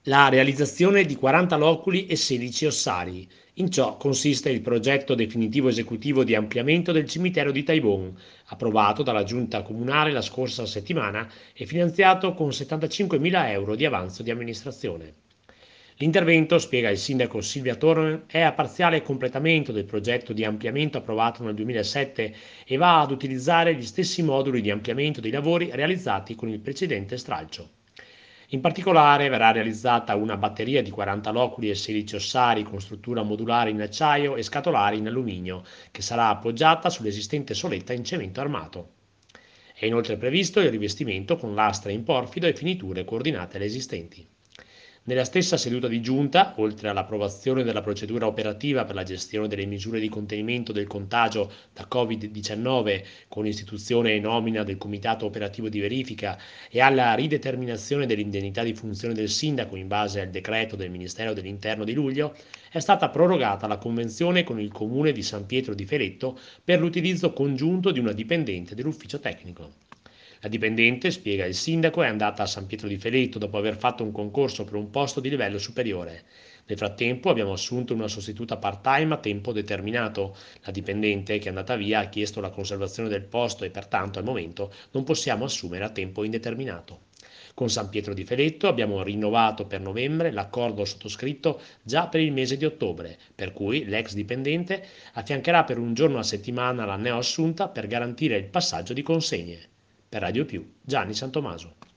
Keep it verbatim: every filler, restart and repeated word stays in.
La realizzazione di quaranta loculi e sedici ossari. In ciò consiste il progetto definitivo esecutivo di ampliamento del cimitero di Taibon, approvato dalla giunta comunale la scorsa settimana e finanziato con settantacinquemila euro di avanzo di amministrazione. L'intervento, spiega il sindaco Silvia Torre, è a parziale completamento del progetto di ampliamento approvato nel duemilasette e va ad utilizzare gli stessi moduli di ampliamento dei lavori realizzati con il precedente stralcio. In particolare verrà realizzata una batteria di quaranta loculi e sedici ossari con struttura modulare in acciaio e scatolari in alluminio, che sarà appoggiata sull'esistente soletta in cemento armato. È inoltre previsto il rivestimento con lastre in porfido e finiture coordinate alle esistenti. Nella stessa seduta di giunta, oltre all'approvazione della procedura operativa per la gestione delle misure di contenimento del contagio da Covid diciannove con istituzione e nomina del Comitato Operativo di Verifica e alla rideterminazione dell'indennità di funzione del sindaco in base al decreto del Ministero dell'Interno di luglio, è stata prorogata la convenzione con il Comune di San Pietro di Feletto per l'utilizzo congiunto di una dipendente dell'ufficio tecnico. La dipendente, spiega il sindaco, è andata a San Pietro di Feletto dopo aver fatto un concorso per un posto di livello superiore. Nel frattempo abbiamo assunto una sostituta part-time a tempo determinato. La dipendente che è andata via ha chiesto la conservazione del posto e pertanto al momento non possiamo assumere a tempo indeterminato. Con San Pietro di Feletto abbiamo rinnovato per novembre l'accordo sottoscritto già per il mese di ottobre, per cui l'ex dipendente affiancherà per un giorno a settimana la neoassunta per garantire il passaggio di consegne. Per Radio Più, Gianni Santomaso.